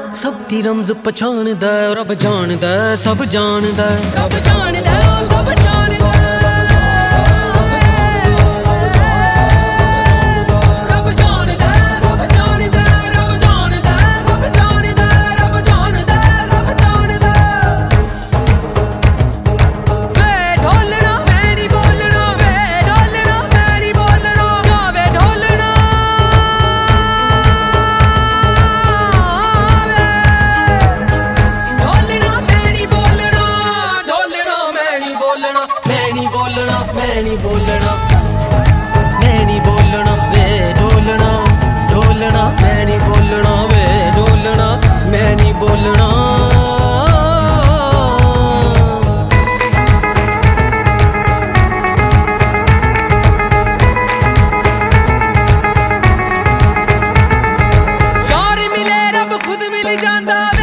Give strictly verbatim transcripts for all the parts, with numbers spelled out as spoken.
सब दी रमज पछाणदा रब जानदा सब जानदा रब जानदा सब जानदा मैं नहीं बोलना मैं नहीं बोलना वे ढोलना ढोलना मैं नहीं बोलना वे ढोलना मैं नहीं बोलना यार मिले रब खुद मिल जांदा वे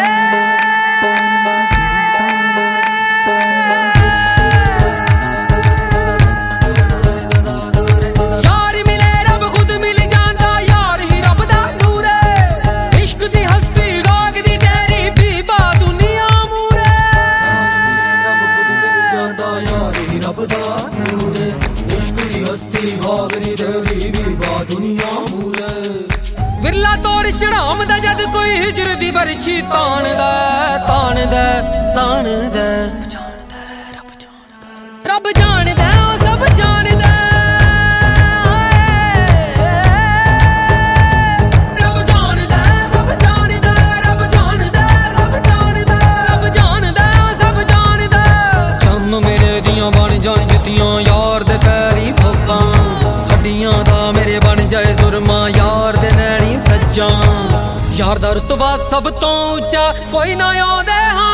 विरला तोड़ चढ़ावदा जद कोई हिजर दी बरछी तानदा तानदा तानदा रब जानदा सब जानदा रब जानदा सब जानदा रब जानदा सब जानदा रब जानदा सब जानदा चम मेरे दियां बन जान जुतियां यार दे पैरी फुकां हड्डियां दा मेरे बन जाए सुरमा यार दे नैनी सज्जां यार दा रुतबा सब तो ऊंचा कोई ना ओदे हां